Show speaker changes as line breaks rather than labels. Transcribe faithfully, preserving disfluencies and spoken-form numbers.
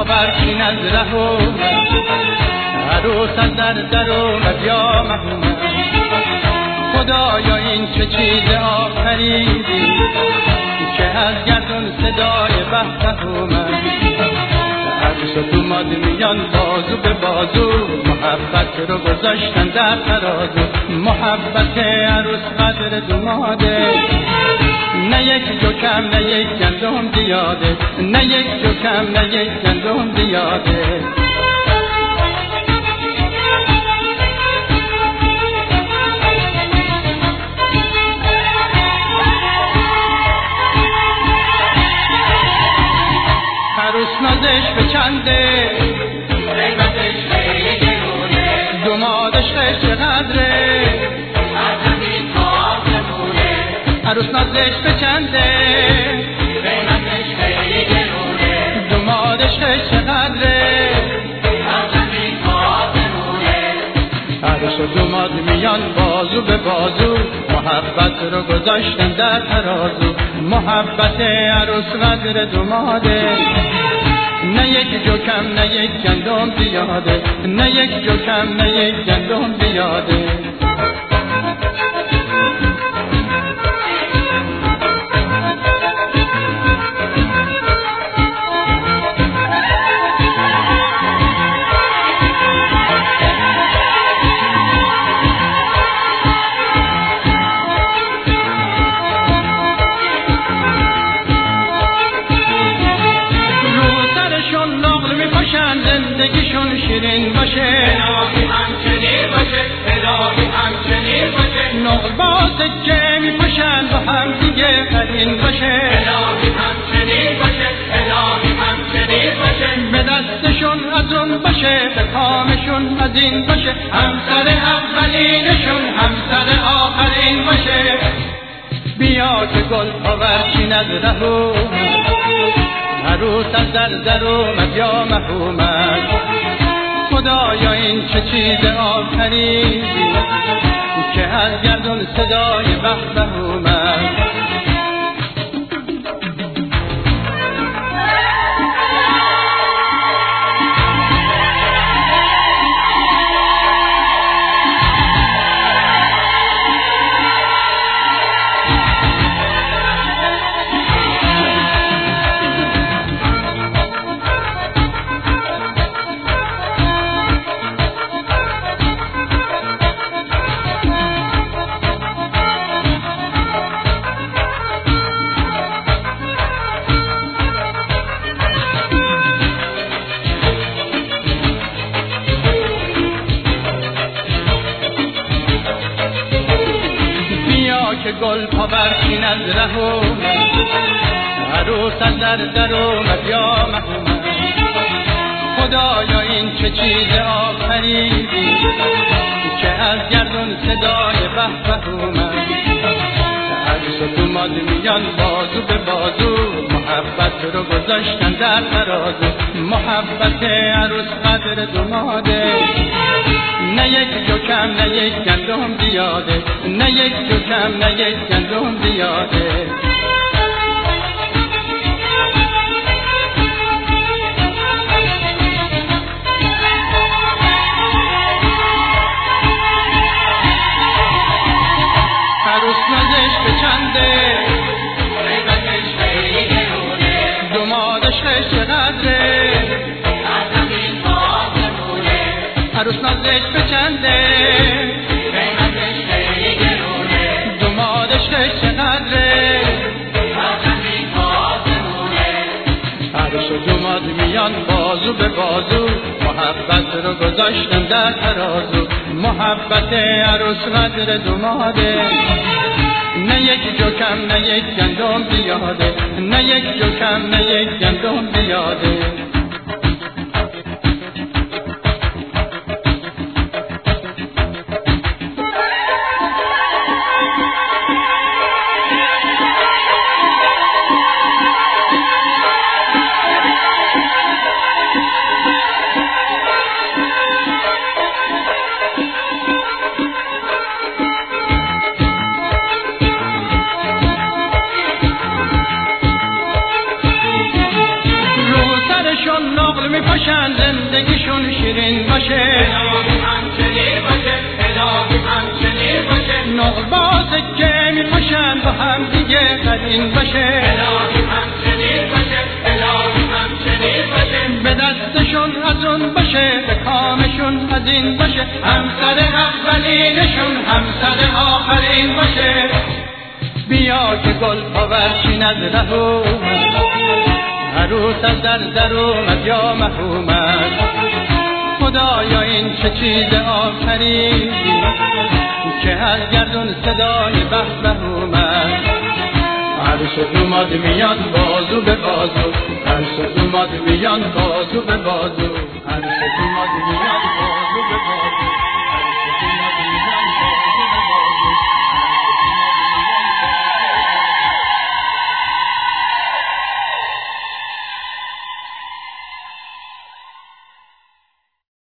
برچین از ره اومد، عروس از در در اومد یا محمد. خدایا این چه چیز آفریدی که از گردون صدای بحث اومد. عروس اومد میان بازو به بازو، محبت رو گذاشتن در ترازو. محبت عروس قدر دوماده، نه یک جو کم نه یک گندم زیاده، نه یک جو کم نه یک گندم زیاده. عروس نازش به چنده، قیمتش خیلی گرونه، دومادش خیلی چقدره، از زمین تا آسمونه. عروس نازش به چنده، قیمتش خیلی گرونه، دومادش خیلی چقدره، از زمین تا آسمونه. عروس و دوماد میان بازو به بازو، محبت رو گذاشتن در ترازو. محبت عروس قدر دوماده، نه یک جو کم نه یک گندم زیاده، نه یک جو کم نه یک گندم زیاده. زندگیشون شیرین باشه، الهی همچنین باشه، الهی همچنین باشه. نقل با سکه میپاشن با هم دیگه قرین باشه، الهی همچنین باشه، الهی همچنین باشه. به دستشون از اون باشه، به کامشون از این باشه، همسر اولینشون همسر آخرین باشه. بیا که گل ها برچین از رهو، عروس از در در اومد یا محومد. خدایا این چه چیز آفریدی که از گردون صدای بحبه اومد. که گل پا برچین از ره اومد، عروس از در در اومد یا محمد. خدایا این چه چیز آفریدی که از گردون صدای بحبه اومد. عروس و دوماد میان بازو به بازو، محبت رو گذاشتن در ترازو. محبت عروس قدر دوماده، نه یک جو کم نه یک گندم زیاده، نه یک جو کم نه یک گندم زیاده. عروس نازش به چنده، قیمتش خیلی گرونه، دومادش خیلی چقدره، از زمین تا آسمونه. عروس نازش به چنده، قیمتش خیلی گرونه، دومادش خیلی چقدره، از زمین تا آسمونه. عروس و دوماد میان بازو به بازو، محبت رو گذاشتن در ترازو. محبت عروس قدر دوماده، نه یک جو کم نه یک گندم زیاده، نه یک جو کم نه یک گندم زیاده. زندگیشون شیرین باشه،
الهی همچنین باشه، الهی همچنین باشه.
نقل با سکه میپاشن با هم دیگه قرین باشه،
الهی همچنین باشه، الهی همچنین باشه.
به دستشون از اون باشه، به کامشون از این باشه، همسر اولینشون همسر آخرین باشه. بیا که گل پاورچین از ره اومد، عروس از در در اومد یا محرومت. خدایا این چه چیز آفریدی که هر گردون صدای به به اومد. عروس اومد میان بازو به بازو، عروس اومد میان بازو به بازو، عروس اومد میان